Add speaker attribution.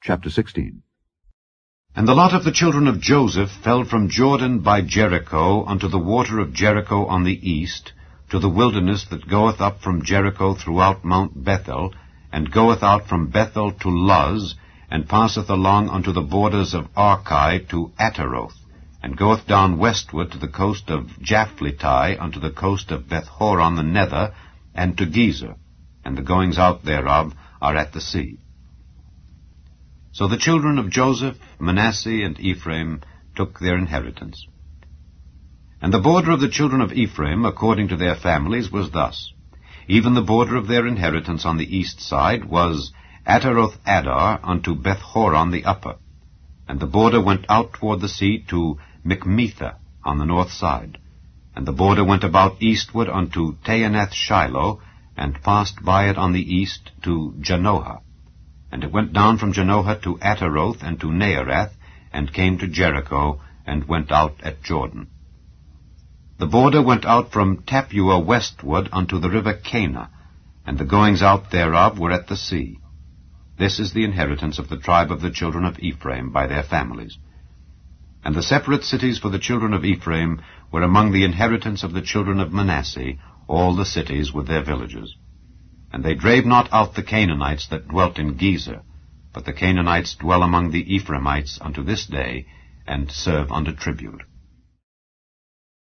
Speaker 1: Chapter 16.
Speaker 2: And the lot of the children of Joseph fell from Jordan by Jericho unto the water of Jericho on the east, to the wilderness that goeth up from Jericho throughout Mount Bethel, and goeth out from Bethel to Luz, and passeth along unto the borders of Archi to Ataroth, and goeth down westward to the coast of Japhleti unto the coast of Bethhoron the Nether, and to Gezer, and the goings out thereof are at the sea. So the children of Joseph, Manasseh, and Ephraim took their inheritance. And the border of the children of Ephraim, according to their families, was thus. Even the border of their inheritance on the east side was Ataroth Adar unto Bethhoron the upper. And the border went out toward the sea to Michmetha on the north side. And the border went about eastward unto Taanath Shiloh, and passed by it on the east to Janohah. And it went down from Janohah to Ataroth and to Naarath, and came to Jericho, and went out at Jordan. The border went out from Tappuah westward unto the river Cana, and the goings out thereof were at the sea. This is the inheritance of the tribe of the children of Ephraim by their families. And the separate cities for the children of Ephraim were among the inheritance of the children of Manasseh, all the cities with their villages. And they drave not out the Canaanites that dwelt in Gezer, but the Canaanites dwell among the Ephraimites unto this day, and serve under tribute.